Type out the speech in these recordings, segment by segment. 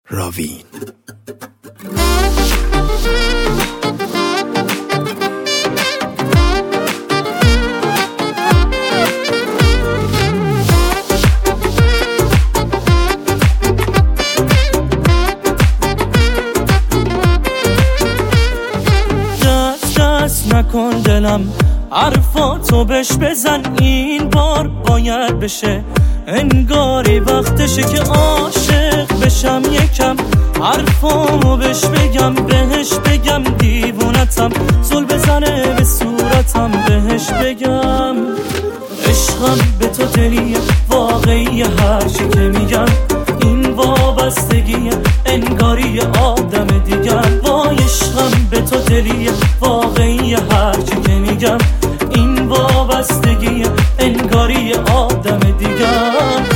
راوین. دست نکن دلم، حرفاتو بهش بزن، این بار باید بشه، انگاری وقتشه که عاشق بشم یکم، حرفامو بهش بگم، بهش بگم دیوونتم، زل بزنه به صورتم، بهش بگم عشقم به تو دلیه واقعی، هرچی که میگم این وابستگیه، انگاری آدم دیگم، وای عشقم به تو دلیه واقعی، هرچی که میگم این وابستگیه، انگاری آدم دیگم.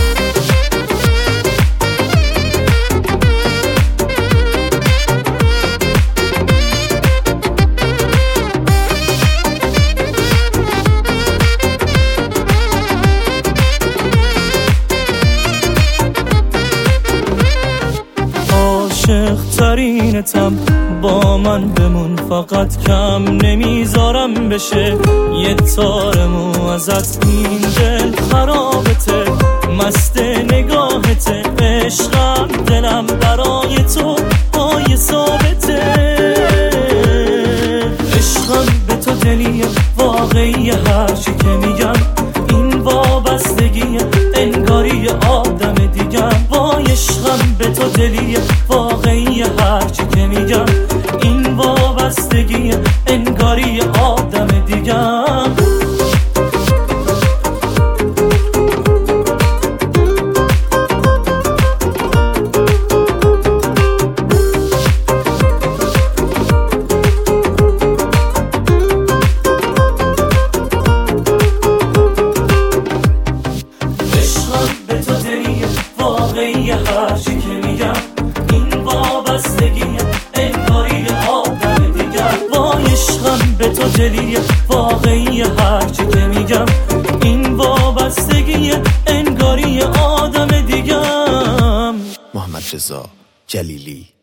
عاشق ترینتم، با من بمون فقط، کم نمیذارم بشه یه تار مو ازت، این دل خرابته مست نگاهته، عشقم دلم برای تو پای ثابته، عشقم به تو دلیه واقعی، هرچی که میگم این وابستگیه، انگاری آدم دیگم، وای عشقم به تو دلیه واقعی، هرچی که میگم این وابستگیه، انگاری آدم دیگم. واقعی هرچی که میگم این وابستگیه، انگاری آدم دیگم، وای عشقم به تو دلیه واقعی، هرچی که میگم این وابستگیه، انگاری آدم دیگم. محمد رضا جلیلی.